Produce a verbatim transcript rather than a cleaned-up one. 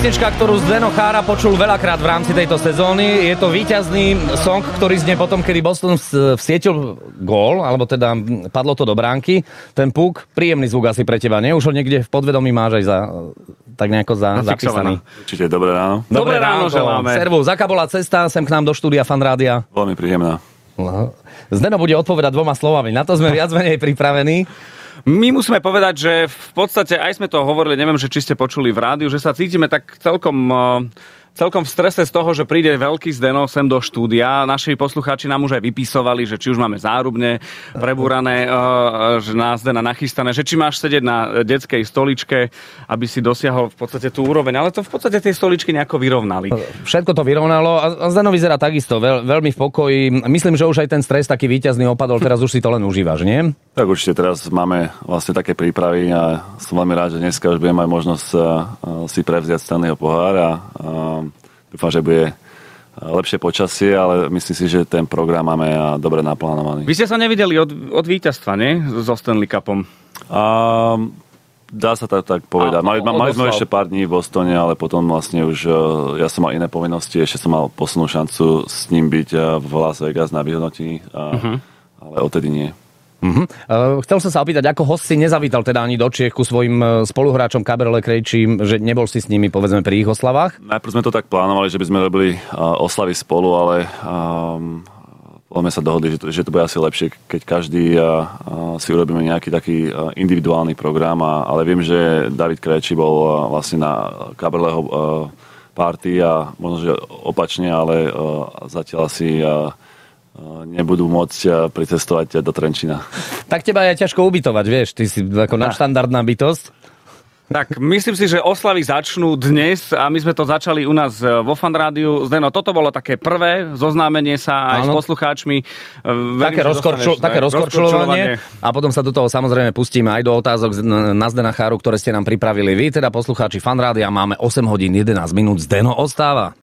pesnička, ktorú Zdeno Chára počul veľakrát v rámci tejto sezóny. Je to víťazný song, ktorý znie potom, kedy Boston vsietil gól, alebo teda padlo to do bránky. Ten puk, príjemný zvuk asi pre teba, nie? Už ho niekde v podvedomí máš aj za, tak nejako za, zapísaný. Určite dobré ráno. Dobré, dobré ráno, ráno želáme. Servus, aká bola cesta sem k nám do štúdia Fan Rádia? Veľmi príjemná. Zdeno bude odpovedať dvoma slovami, na to sme viac menej pripravení. My musíme povedať, že v podstate aj sme to hovorili, neviem, že či ste počuli v rádiu, že sa cítime tak celkom, celkom v strese z toho, že príde veľký Zdeno sem do štúdia. Naši poslucháči nám už aj vypisovali, že či už máme zárubne prebúrané, že na Zdena nachystané, že či máš sedieť na detskej stoličke, aby si dosiahol v podstate tú úroveň. Ale to v podstate tie stoličky nejako vyrovnali. Všetko to vyrovnalo a Zdeno vyzerá takisto, veľ, veľmi v pokoji. Myslím, že už aj ten stres taký víťazný opadol, teraz už si to len užívaš, nie? Tak určite teraz máme vlastne také prípravy a som veľmi rád, že dneska už budem mať možnosť si prevziať stanného pohár a dúfam, že bude lepšie počasie, ale myslím si, že ten program máme dobre naplánovaný. Vy ste sa nevideli od, od víťazstva, nie? So Stanley Cupom. A, dá sa tak, tak povedať. Mali, mali sme ešte pár dní v Bostone, ale potom vlastne už ja som mal iné povinnosti, ešte som mal poslednú šancu s ním byť v Las Vegas na vyhodnotení, uh-huh. ale odtedy nie. Uh-huh. Uh, chcel som sa opýtať, ako host si nezavítal teda ani do Čiech ku svojim spoluhráčom Kabrele Krejčím, že nebol si s nimi, povedzme, pri ich oslavách? Najprv sme to tak plánovali, že by sme robili uh, oslavy spolu, ale um, sme sa dohodli, že to, že to bude asi lepšie, keď každý uh, uh, si urobíme nejaký taký uh, individuálny program, a, ale viem, že David Krejčí bol uh, vlastne na Kabreleho uh, party a možno, že opačne, ale uh, zatiaľ asi uh, nebudú môcť pricestovať do Trenčína. Tak teba je ťažko ubytovať, vieš, ty si ako nadštandardná bytosť. Tak, myslím si, že oslavy začnú dnes a my sme to začali u nás vo Fan Rádiu. Zdeno, toto bolo také prvé zoznámenie sa aj ano. S poslucháčmi. Verím, také, rozkorču, také rozkorčulovanie a potom sa do toho samozrejme pustíme aj do otázok na Zdena Cháru, ktoré ste nám pripravili vy, teda poslucháči Fan Rádia. Máme osem hodín jedenásť minút. Zdeno ostáva.